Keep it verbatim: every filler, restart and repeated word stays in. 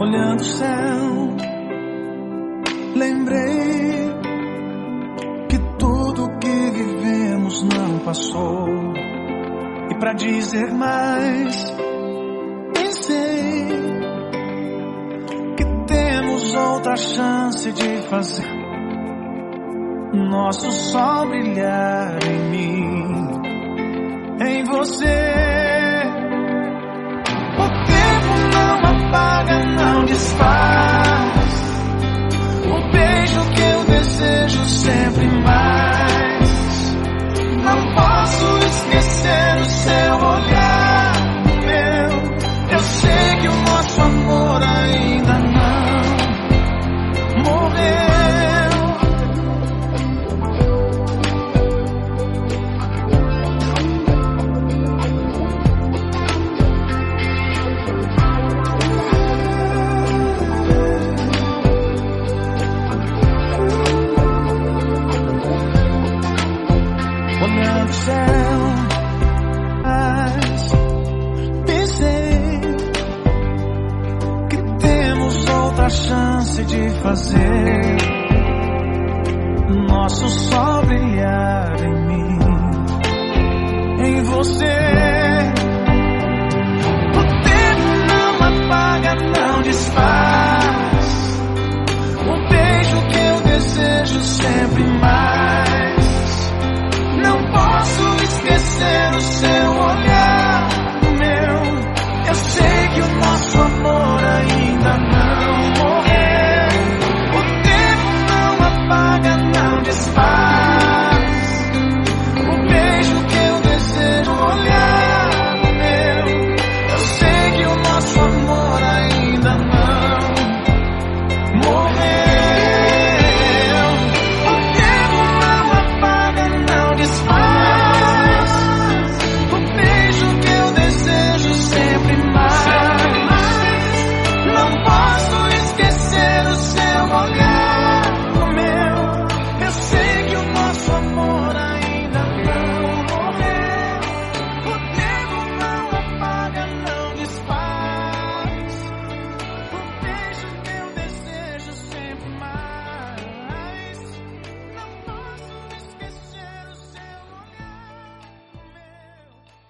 Olhando o céu, lembrei que tudo que vivemos não passou. E pra dizer mais, pensei que temos outra chance de fazer nosso sol brilhar em mim, em você. O tempo não apaga, não desfaz o beijo que eu desejo sempre mais. Não posso esquecer o seu olhar, meu. Eu sei que o nosso amor ainda não morreu. Olhando o céu, mas pensei que temos outra chance de fazer nosso sol brilhar em mim, em você.